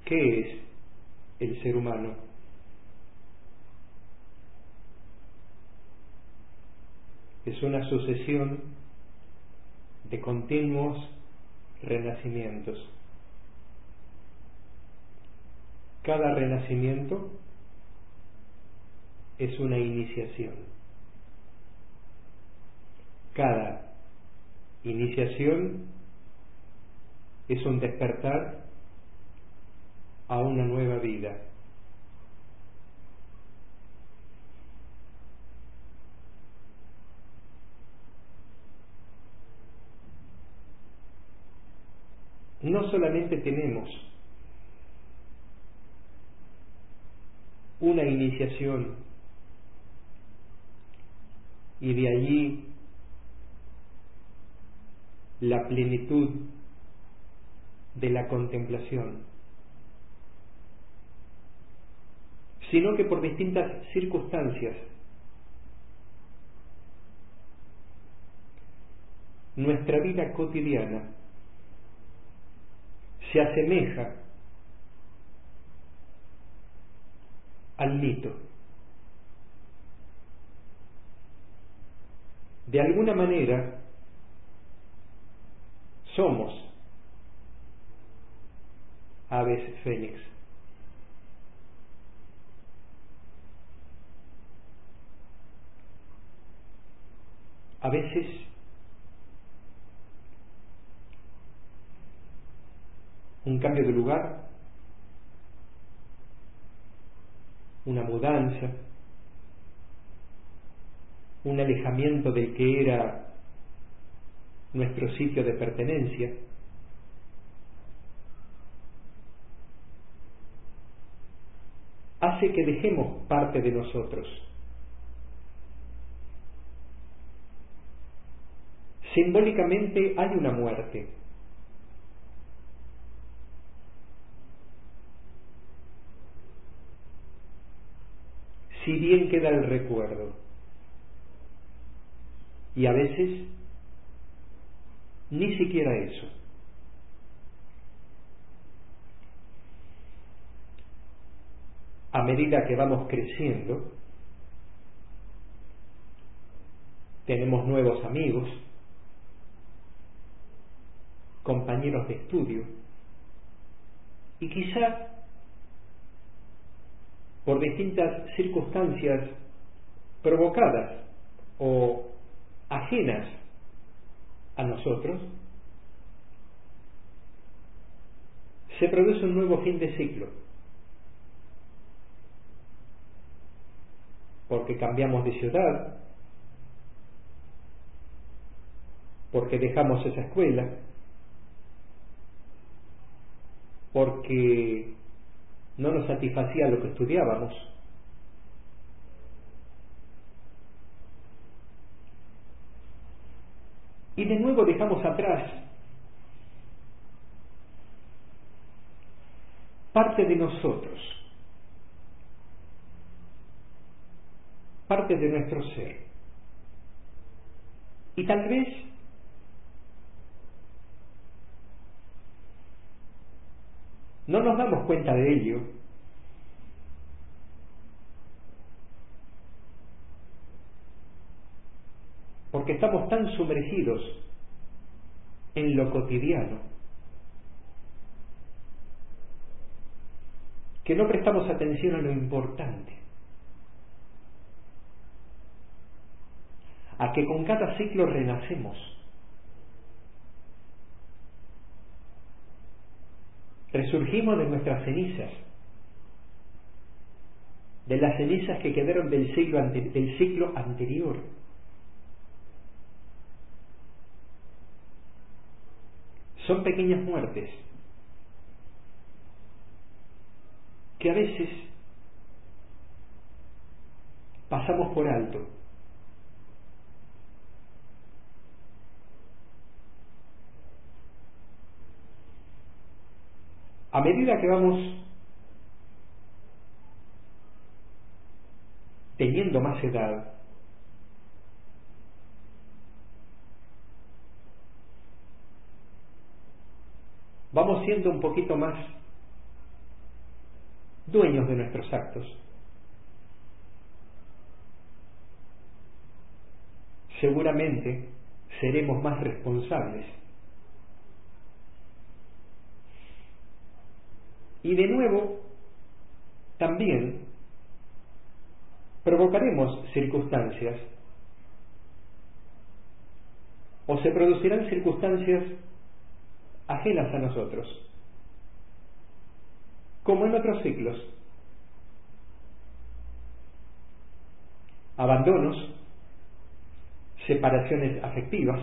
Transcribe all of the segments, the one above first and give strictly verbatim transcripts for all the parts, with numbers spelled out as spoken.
¿Qué es el ser humano? Es una sucesión de continuos renacimientos. Cada renacimiento es una iniciación. Cada iniciación es un despertar a una nueva vida. No solamente tenemos una iniciación y de allí la plenitud de la contemplación, sino que por distintas circunstancias nuestra vida cotidiana se asemeja al mito. De alguna manera somos aves fénix. A veces un cambio de lugar, una mudanza, un alejamiento del que era nuestro sitio de pertenencia, hace que dejemos parte de nosotros. Simbólicamente hay una muerte. Si bien queda el recuerdo, y a veces ni siquiera eso. A medida que vamos creciendo, tenemos nuevos amigos, compañeros de estudio, y quizá por distintas circunstancias provocadas o ajenas a nosotros, se produce un nuevo fin de ciclo, porque cambiamos de ciudad, porque dejamos esa escuela, porque no nos satisfacía lo que estudiábamos. Y de nuevo dejamos atrás parte de nosotros, parte de nuestro ser. Y tal vez no nos damos cuenta de ello, porque estamos tan sumergidos en lo cotidiano que no prestamos atención a lo importante, a que con cada ciclo renacemos, resurgimos de nuestras cenizas, de las cenizas que quedaron del siglo, ante, del ciclo anterior. Son pequeñas muertes que a veces pasamos por alto. A medida que vamos teniendo más edad, vamos siendo un poquito más dueños de nuestros actos. Seguramente seremos más responsables. Y de nuevo, también provocaremos circunstancias, o se producirán circunstancias ajenas a nosotros, como en otros ciclos. Abandonos, separaciones afectivas,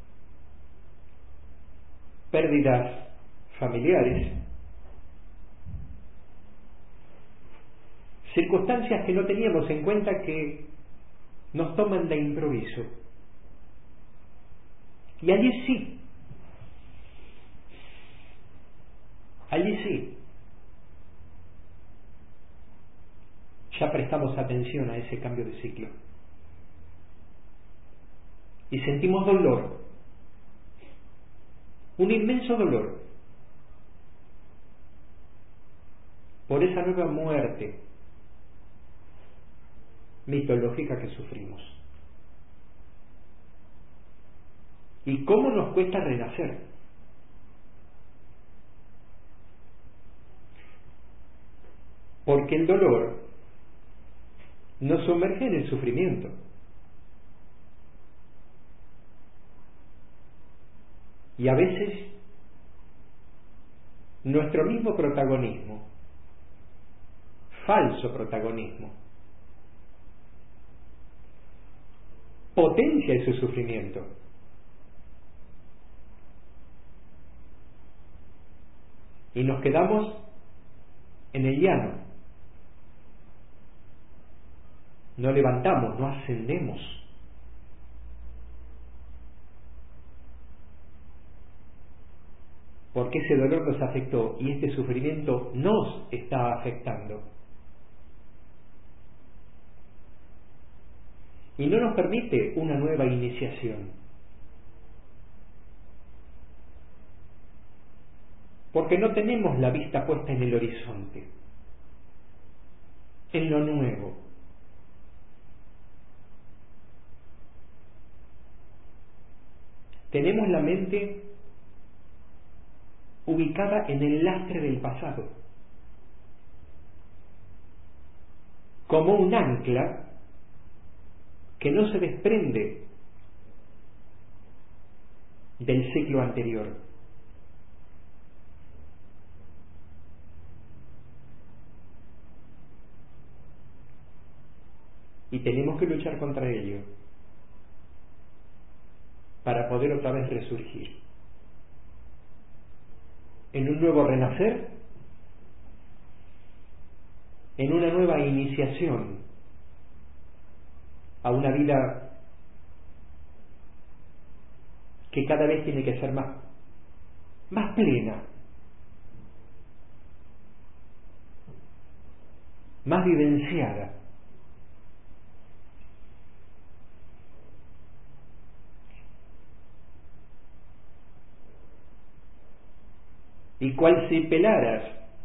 pérdidas familiares, circunstancias que no teníamos en cuenta que nos toman de improviso. Y allí sí, allí sí, ya prestamos atención a ese cambio de ciclo. Y sentimos dolor, un inmenso dolor, por esa nueva muerte mitológica que sufrimos. ¿Y cómo nos cuesta renacer? Porque el dolor nos sumerge en el sufrimiento. Y a veces nuestro mismo protagonismo, falso protagonismo, potencia ese sufrimiento. Y nos quedamos en el llano. No levantamos, no ascendemos. Porque ese dolor nos afectó y este sufrimiento nos está afectando. Y no nos permite una nueva iniciación. Porque no tenemos la vista puesta en el horizonte, en lo nuevo. Tenemos la mente ubicada en el lastre del pasado, como un ancla que no se desprende del ciclo anterior. Y tenemos que luchar contra ello para poder otra vez resurgir en un nuevo renacer, en una nueva iniciación a una vida que cada vez tiene que ser más, más plena, más vivenciada. Y cual si pelaras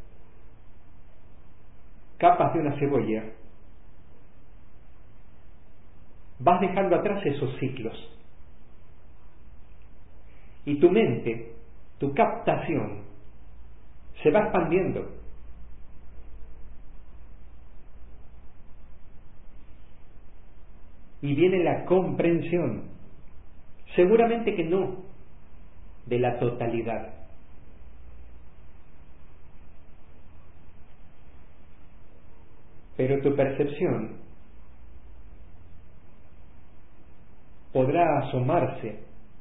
capas de una cebolla, vas dejando atrás esos ciclos. Y tu mente, tu captación, se va expandiendo. Y viene la comprensión, seguramente que no, de la totalidad. Pero tu percepción podrá asomarse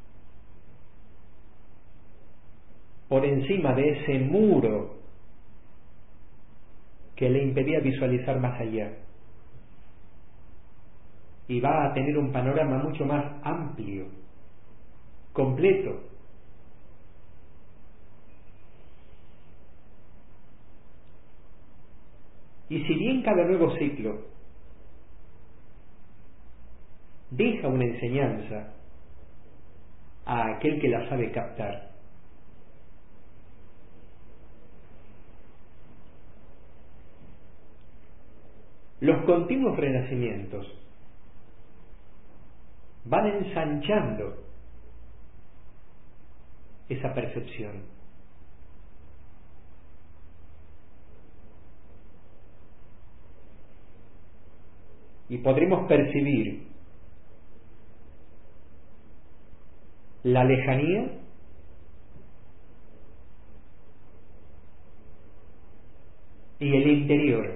por encima de ese muro que le impedía visualizar más allá. Y va a tener un panorama mucho más amplio, completo. Y si bien cada nuevo ciclo deja una enseñanza a aquel que la sabe captar, continuos renacimientos van ensanchando esa percepción. Y podremos percibir la lejanía y el interior.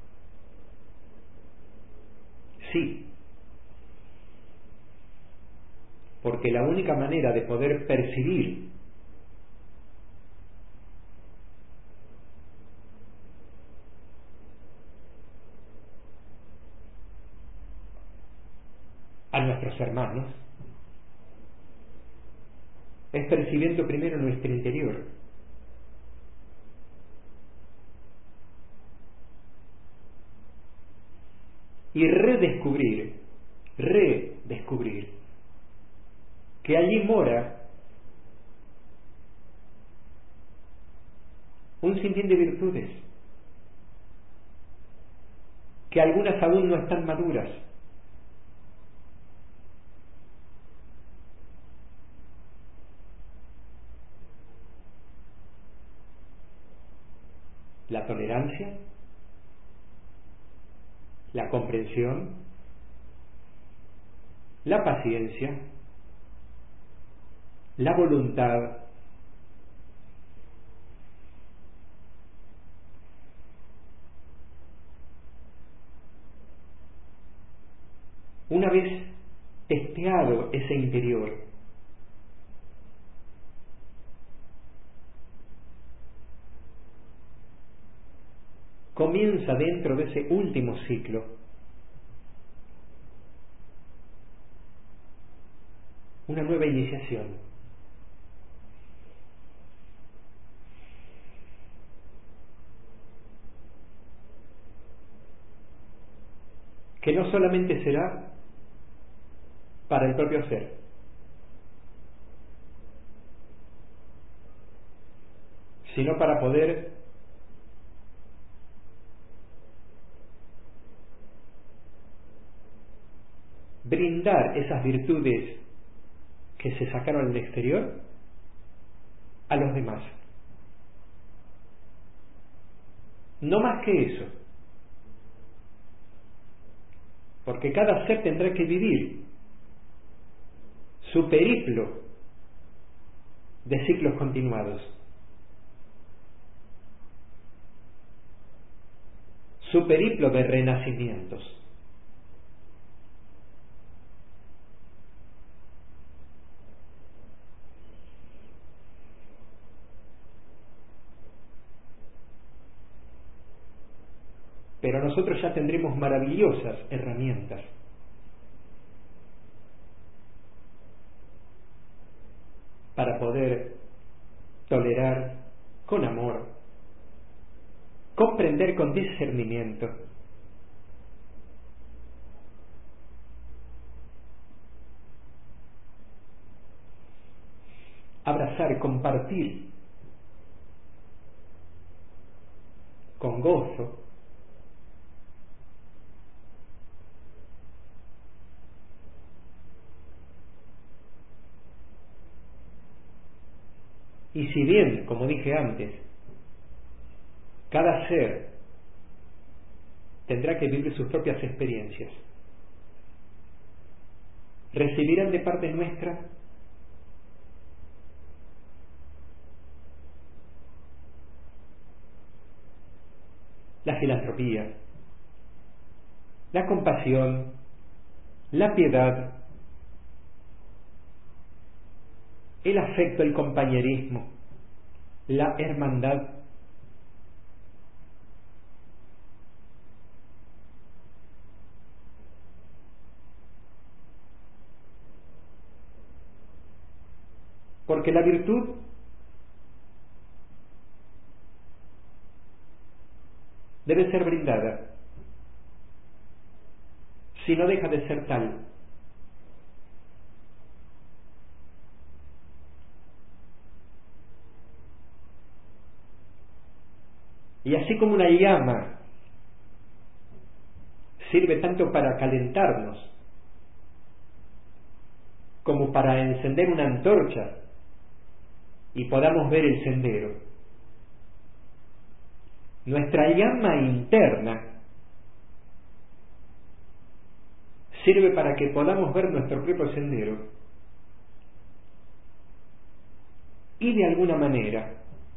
Sí, porque la única manera de poder percibir a nuestros hermanos es percibiendo primero nuestro interior. Y redescubrir, redescubrir que allí mora un sinfín de virtudes, que algunas aún no están maduras, la tolerancia, la comprensión, la paciencia, la voluntad, una vez testeado ese interior, comienza dentro de ese último ciclo una nueva iniciación. Que no solamente será para el propio ser, sino para poder brindar esas virtudes que se sacaron al exterior a los demás. No más que eso, porque cada ser tendrá que vivir su periplo de ciclos continuados, su periplo de renacimientos. Pero nosotros ya tendremos maravillosas herramientas para poder tolerar con amor, comprender con discernimiento, abrazar, compartir con gozo y si bien, como dije antes, cada ser tendrá que vivir sus propias experiencias, recibirán de parte nuestra la filantropía, la compasión, la piedad, el afecto, el compañerismo, la hermandad. Porque la virtud debe ser brindada, si no deja de ser tal. Y así como una llama sirve tanto para calentarnos como para encender una antorcha y podamos ver el sendero. Nuestra llama interna sirve para que podamos ver nuestro propio sendero y de alguna manera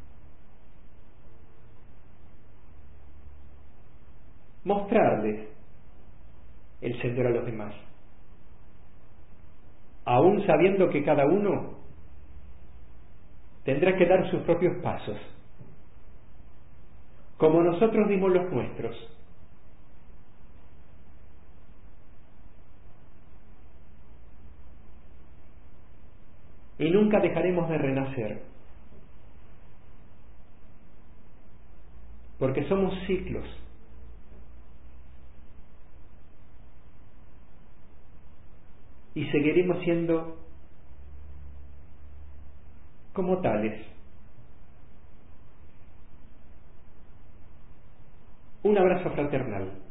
mostrarles el sendero a los demás, aún sabiendo que cada uno tendrá que dar sus propios pasos, como nosotros dimos los nuestros. Y nunca dejaremos de renacer, porque somos ciclos. Y seguiremos siendo como tales. Un abrazo fraternal.